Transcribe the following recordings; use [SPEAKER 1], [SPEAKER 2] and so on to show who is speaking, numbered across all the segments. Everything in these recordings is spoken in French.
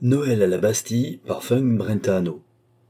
[SPEAKER 1] Noël à la Bastille par Fung Brentano.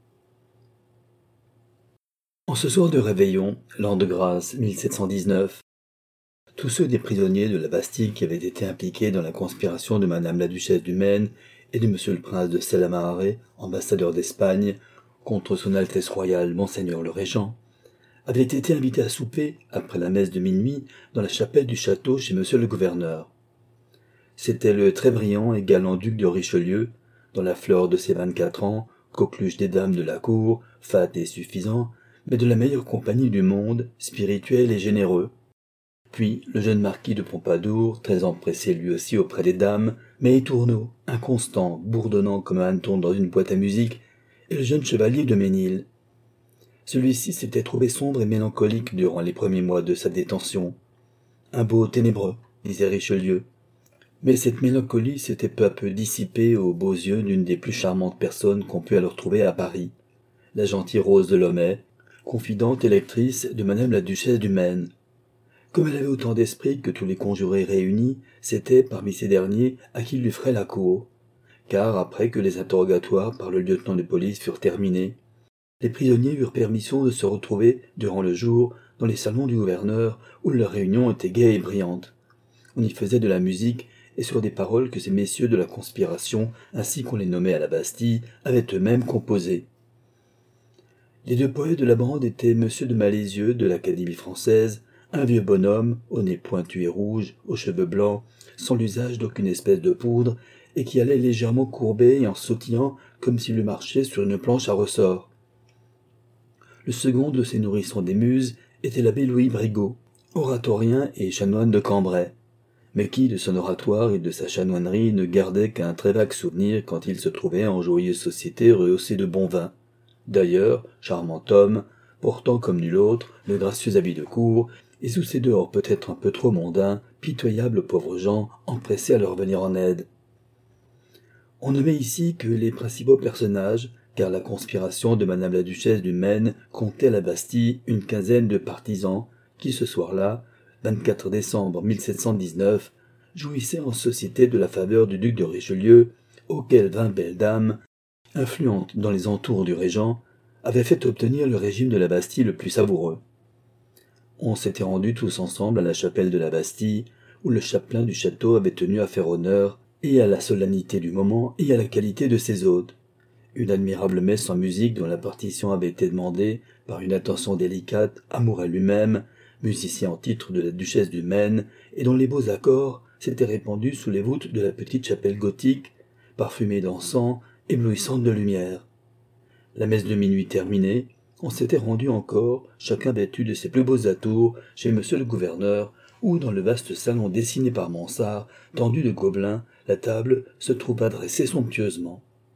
[SPEAKER 1] En ce soir de réveillon, l'an de grâce 1719, tous ceux des prisonniers de la Bastille qui avaient été impliqués dans la conspiration de madame la duchesse du Maine et de monsieur le prince de Sellamare, ambassadeur d'Espagne, contre son Altesse royale Monseigneur le Régent, avaient été invités à souper, après la messe de minuit, dans la chapelle du château chez monsieur le gouverneur. C'était le très brillant et galant duc de Richelieu, dans la fleur de ses 24 ans, coqueluche des dames de la cour, fat et suffisant, mais de la meilleure compagnie du monde, spirituel et généreux. Puis le jeune marquis de Pompadour, très empressé lui aussi auprès des dames, mais étourneau, inconstant, bourdonnant comme un hanneton dans une boîte à musique, et le jeune chevalier de Ménil. Celui-ci s'était trouvé sombre et mélancolique durant les premiers mois de sa détention. Un beau ténébreux, disait Richelieu. Mais cette mélancolie s'était peu à peu dissipée aux beaux yeux d'une des plus charmantes personnes qu'on put alors trouver à Paris, la gentille Rose de Lomais, confidente et lectrice de madame la duchesse du Maine. Comme elle avait autant d'esprit que tous les conjurés réunis, c'était, parmi ces derniers, à qui il lui ferait la cour. Car, après que les interrogatoires par le lieutenant de police furent terminés, les prisonniers eurent permission de se retrouver, durant le jour, dans les salons du gouverneur, où leur réunion était gaie et brillante. On y faisait de la musique, et sur des paroles que ces messieurs de la conspiration, ainsi qu'on les nommait à la Bastille, avaient eux-mêmes composées. Les deux poètes de la bande étaient M. de Malézieux, de l'Académie française, un vieux bonhomme, au nez pointu et rouge, aux cheveux blancs, sans l'usage d'aucune espèce de poudre, et qui allait légèrement courbé et en sautillant comme s'il eût marché sur une planche à ressort. Le second de ces nourrissons des muses était l'abbé Louis Brigaut, oratorien et chanoine de Cambrai, mais qui, de son oratoire et de sa chanoinerie, ne gardait qu'un très vague souvenir quand il se trouvait en joyeuse société rehaussée de bon vin. D'ailleurs, charmant homme, portant comme nul autre le gracieux habit de cour, et sous ses dehors peut-être un peu trop mondains, pitoyables pauvres gens, empressés à leur venir en aide. On ne met ici que les principaux personnages, car la conspiration de madame la duchesse du Maine comptait à la Bastille une quinzaine de partisans, qui ce soir-là, 24 décembre 1719, jouissait en société de la faveur du duc de Richelieu, auquel 20 belles dames, influentes dans les entours du régent, avaient fait obtenir le régime de la Bastille le plus savoureux. On s'était rendus tous ensemble à la chapelle de la Bastille, où le chapelain du château avait tenu à faire honneur et à la solennité du moment et à la qualité de ses hôtes. Une admirable messe en musique dont la partition avait été demandée par une attention délicate à Mouret lui-même, musicien en titre de la duchesse du Maine, et dont les beaux accords s'étaient répandus sous les voûtes de la petite chapelle gothique, parfumée d'encens, éblouissante de lumière. La messe de minuit terminée, on s'était rendu encore, chacun vêtu de ses plus beaux atours, chez monsieur le gouverneur, où, dans le vaste salon dessiné par Mansart, tendu de gobelins, la table se trouva dressée somptueusement.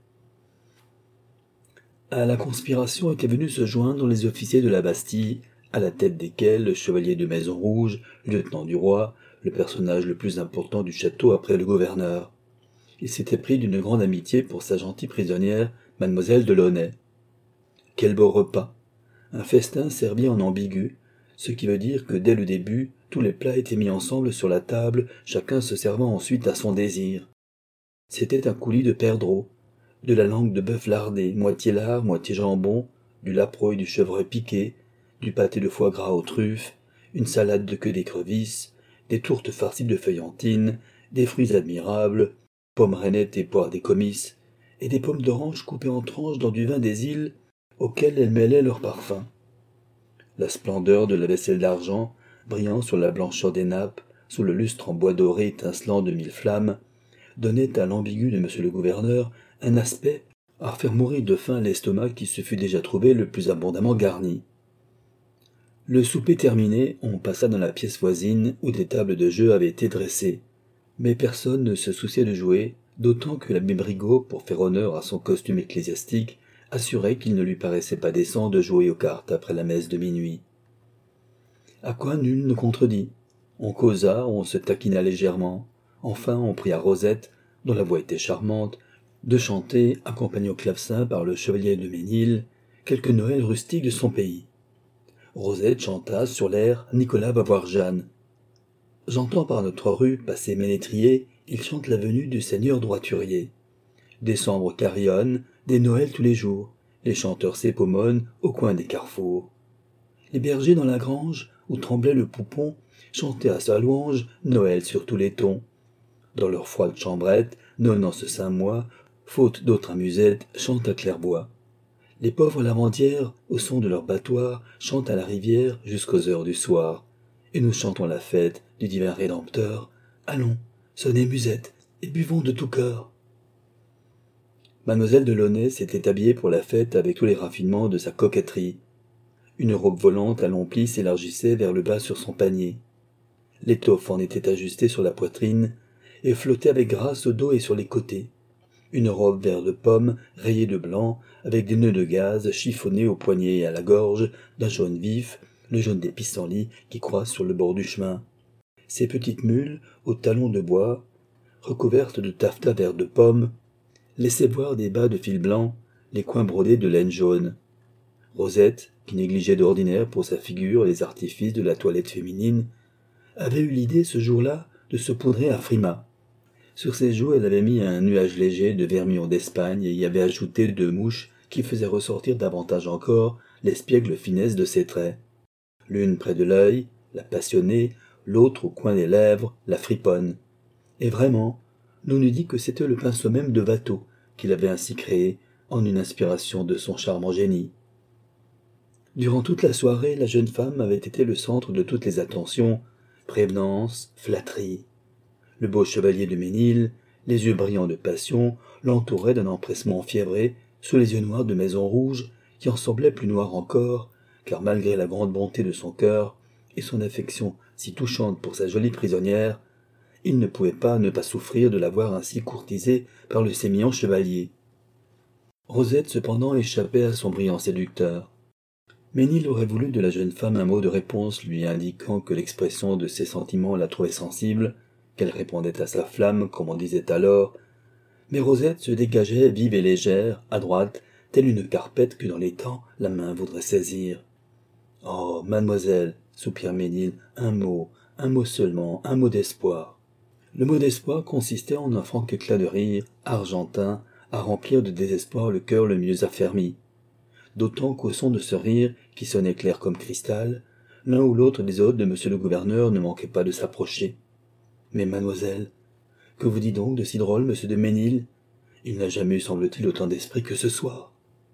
[SPEAKER 1] À la conspiration étaient venus se joindre les officiers de la Bastille, à la tête desquels le chevalier de Maison Rouge, lieutenant du roi, le personnage le plus important du château après le gouverneur. Il s'était pris d'une grande amitié pour sa gentille prisonnière, mademoiselle Delaunay. Quel beau repas! Un festin servi en ambigu, ce qui veut dire que dès le début, tous les plats étaient mis ensemble sur la table, chacun se servant ensuite à son désir. C'était un coulis de perdreau, de la langue de bœuf lardé, moitié lard, moitié jambon, du lapreau et du chevreuil piqué, du pâté de foie gras aux truffes, une salade de queue d'écrevisse, des tourtes farcies de feuillantine, des fruits admirables, pommes rainettes et poires des comices, et des pommes d'orange coupées en tranches dans du vin des îles, auxquelles elles mêlaient leur parfum. La splendeur de la vaisselle d'argent, brillant sur la blancheur des nappes, sous le lustre en bois doré étincelant de 1000 flammes, donnait à l'ambigu de monsieur le gouverneur un aspect à faire mourir de faim l'estomac qui se fût déjà trouvé le plus abondamment garni. Le souper terminé, on passa dans la pièce voisine où des tables de jeu avaient été dressées. Mais personne ne se souciait de jouer, d'autant que l'abbé Brigaut, pour faire honneur à son costume ecclésiastique, assurait qu'il ne lui paraissait pas décent de jouer aux cartes après la messe de minuit. À quoi nul ne contredit. On causa, on se taquina légèrement. Enfin, on pria Rosette, dont la voix était charmante, de chanter, accompagnée au clavecin par le chevalier de Ménil, quelques Noëls rustiques de son pays. Rosette chanta sur l'air « Nicolas va voir Jeanne ». J'entends par notre rue passer Ménétrier, il chante la venue du seigneur droiturier. Décembre carillonne, des Noëls tous les jours, les chanteurs s'épomonent au coin des carrefours. Les bergers dans la grange, où tremblait le poupon, chantaient à sa louange Noël sur tous les tons. Dans leur froide chambrette, nonance 5 mois, faute d'autre amusette, chantent à clairbois. Les pauvres lavandières, au son de leur battoir, chantent à la rivière jusqu'aux heures du soir. Et nous chantons la fête du divin Rédempteur. Allons, sonnez musette, et buvons de tout cœur. Mademoiselle Delaunay s'était habillée pour la fête avec tous les raffinements de sa coquetterie. Une robe volante à longs plis s'élargissait vers le bas sur son panier. L'étoffe en était ajustée sur la poitrine et flottait avec grâce au dos et sur les côtés. Une robe vert de pomme rayée de blanc, avec des nœuds de gaze chiffonnés aux poignets et à la gorge d'un jaune vif, le jaune des pissenlits qui croissent sur le bord du chemin. Ces petites mules, aux talons de bois, recouvertes de taffetas vert de pomme, laissaient voir des bas de fil blanc, les coins brodés de laine jaune. Rosette, qui négligeait d'ordinaire pour sa figure les artifices de la toilette féminine, avait eu l'idée ce jour-là de se poudrer à Frima. Sur ses joues, elle avait mis un nuage léger de vermillon d'Espagne et y avait ajouté 2 mouches qui faisaient ressortir davantage encore l'espiègle finesse de ses traits. L'une près de l'œil, la passionnée, l'autre au coin des lèvres, la friponne. Et vraiment, l'on eût dit que c'était le pinceau même de Watteau qu'il avait ainsi créé en une inspiration de son charmant génie. Durant toute la soirée, la jeune femme avait été le centre de toutes les attentions, prévenances, flatteries. Le beau chevalier de Ménil, les yeux brillants de passion, l'entourait d'un empressement fiévré sous les yeux noirs de Maison Rouge, qui en semblaient plus noirs encore, car malgré la grande bonté de son cœur et son affection si touchante pour sa jolie prisonnière, il ne pouvait pas ne pas souffrir de la voir ainsi courtisée par le sémillant chevalier. Rosette cependant échappait à son brillant séducteur. Ménil aurait voulu de la jeune femme un mot de réponse lui indiquant que l'expression de ses sentiments la trouvait sensible, qu'elle répondait à sa flamme, comme on disait alors, mais Rosette se dégageait vive et légère, à droite, telle une carpette que dans les temps la main voudrait saisir. « Oh, mademoiselle, soupira Ménil, un mot seulement, un mot d'espoir. » Le mot d'espoir consistait en un franc éclat de rire, argentin, à remplir de désespoir le cœur le mieux affermi. D'autant qu'au son de ce rire, qui sonnait clair comme cristal, l'un ou l'autre des hôtes de monsieur le gouverneur ne manquait pas de s'approcher. « Mais mademoiselle, que vous dit donc de si drôle, monsieur de Ménil? Il n'a jamais eu, semble-t-il, autant d'esprit que ce soir. »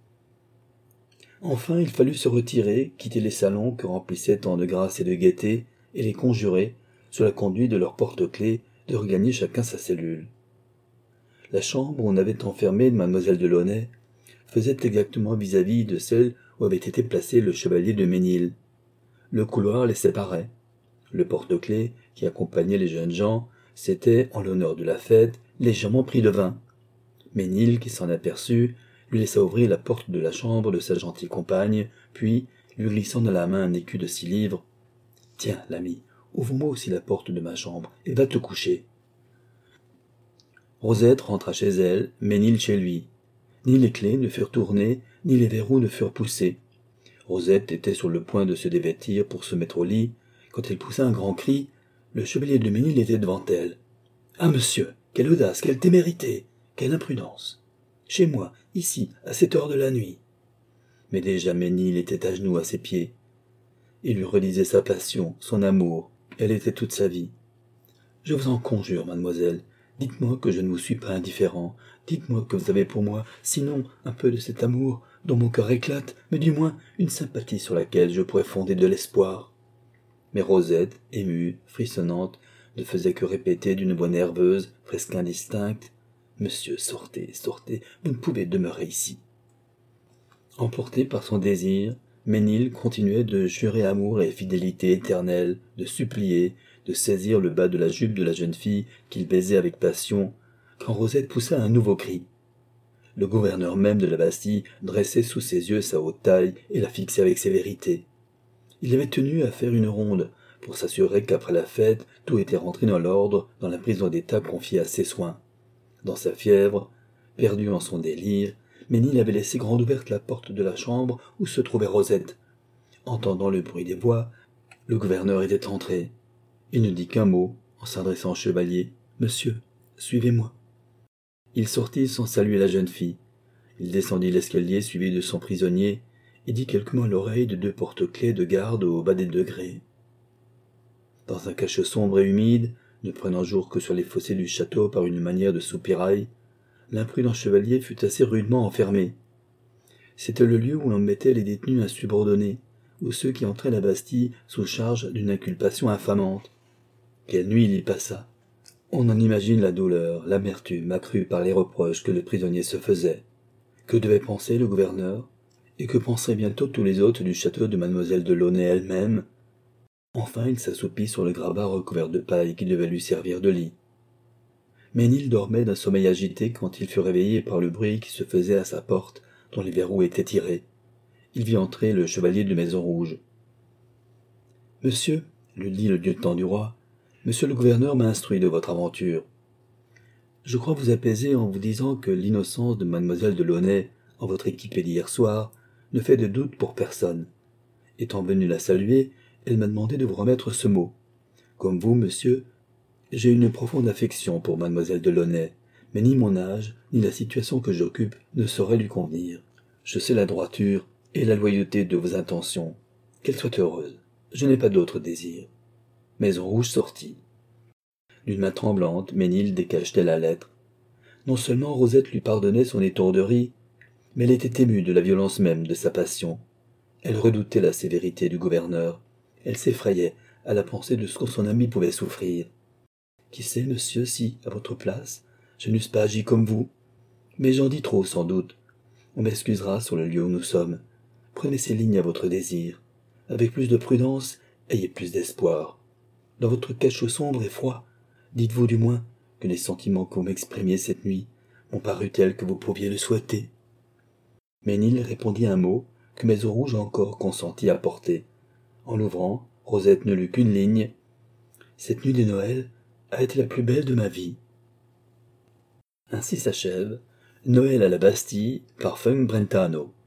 [SPEAKER 1] Enfin, il fallut se retirer, quitter les salons que remplissaient tant de grâce et de gaieté, et les conjurer, sous la conduite de leur porte-clés, de regagner chacun sa cellule. La chambre où on avait enfermé mademoiselle Delaunay faisait exactement vis-à-vis de celle où avait été placé le chevalier de Ménil. Le couloir les séparait. Le porte-clés, qui accompagnait les jeunes gens, s'était, en l'honneur de la fête, légèrement pris de vin. Ménil, qui s'en aperçut, lui laissa ouvrir la porte de la chambre de sa gentille compagne, puis, lui glissant dans la main un écu de 6 livres, « Tiens, l'ami, ouvre-moi aussi la porte de ma chambre, et va te coucher. » Rosette rentra chez elle, Ménil chez lui. Ni les clés ne furent tournées, ni les verrous ne furent poussés. Rosette était sur le point de se dévêtir pour se mettre au lit, quand elle poussa un grand cri. Le chevalier de Ménil était devant elle. « Ah, monsieur, quelle audace, quelle témérité, quelle imprudence! Chez moi, ici, à cette heure de la nuit. » Mais déjà Ménil était à genoux à ses pieds. Il lui redisait sa passion, son amour. Elle était toute sa vie. « Je vous en conjure, mademoiselle, dites-moi que je ne vous suis pas indifférent. Dites-moi que vous avez pour moi, sinon un peu de cet amour dont mon cœur éclate, mais du moins une sympathie sur laquelle je pourrais fonder de l'espoir. » Mais Rosette, émue, frissonnante, ne faisait que répéter d'une voix nerveuse, presque indistincte, « Monsieur, sortez, sortez, vous ne pouvez demeurer ici. » Emporté par son désir, Ménil continuait de jurer amour et fidélité éternelle, de supplier, de saisir le bas de la jupe de la jeune fille qu'il baisait avec passion, quand Rosette poussa un nouveau cri. Le gouverneur même de la Bastille dressait sous ses yeux sa haute taille et la fixait avec sévérité. Il avait tenu à faire une ronde, pour s'assurer qu'après la fête, tout était rentré dans l'ordre dans la prison d'État confiée à ses soins. Dans sa fièvre, perdu en son délire, Ménil avait laissé grande ouverte la porte de la chambre où se trouvait Rosette. Entendant le bruit des voix, le gouverneur était entré. Il ne dit qu'un mot, en s'adressant au chevalier. « Monsieur, suivez-moi. » Il sortit sans saluer la jeune fille. Il descendit l'escalier suivi de son prisonnier et dit quelques mots à l'oreille de 2 porte-clés de garde au bas des degrés. Dans un cachot sombre et humide, ne prenant jour que sur les fossés du château par une manière de soupirail, l'imprudent chevalier fut assez rudement enfermé. C'était le lieu où l'on mettait les détenus insubordonnés, ou ceux qui entraient à la Bastille sous charge d'une inculpation infamante. Quelle nuit il y passa! On en imagine la douleur, l'amertume accrue par les reproches que le prisonnier se faisait. Que devait penser le gouverneur? Et que penseraient bientôt tous les hôtes du château de mademoiselle de Launay elle-même? Enfin il s'assoupit sur le grabat recouvert de paille qui devait lui servir de lit. Ménil dormait d'un sommeil agité quand il fut réveillé par le bruit qui se faisait à sa porte, dont les verrous étaient tirés. Il vit entrer le chevalier de Maison-Rouge. « Monsieur, lui dit le lieutenant du roi, monsieur le gouverneur m'a instruit de votre aventure. Je crois vous apaiser en vous disant que l'innocence de mademoiselle de Launay, en votre équipée d'hier soir, ne fait de doute pour personne. Étant venu la saluer, elle m'a demandé de vous remettre ce mot. Comme vous, monsieur, j'ai une profonde affection pour mademoiselle de Launay, mais ni mon âge, ni la situation que j'occupe ne sauraient lui convenir. Je sais la droiture et la loyauté de vos intentions. Qu'elle soit heureuse. Je n'ai pas d'autre désir. » Maison-Rouge sortit. D'une main tremblante, Ménil décachetait la lettre. Non seulement Rosette lui pardonnait son étourderie, mais elle était émue de la violence même de sa passion. Elle redoutait la sévérité du gouverneur. Elle s'effrayait à la pensée de ce que son ami pouvait souffrir. Qui sait, monsieur, si, à votre place, je n'eusse pas agi comme vous. Mais j'en dis trop, sans doute. On m'excusera sur le lieu où nous sommes. Prenez ces lignes à votre désir. Avec plus de prudence, ayez plus d'espoir. Dans votre cachot sombre et froid, dites-vous du moins que les sentiments que vous m'exprimiez cette nuit m'ont paru tels que vous pouviez le souhaiter. Ménil répondit un mot que Maison-Rouge encore consentit à porter. En l'ouvrant, Rosette ne lut qu'une ligne. « Cette nuit de Noël a été la plus belle de ma vie. » Ainsi s'achève Noël à la Bastille par Fung Brentano.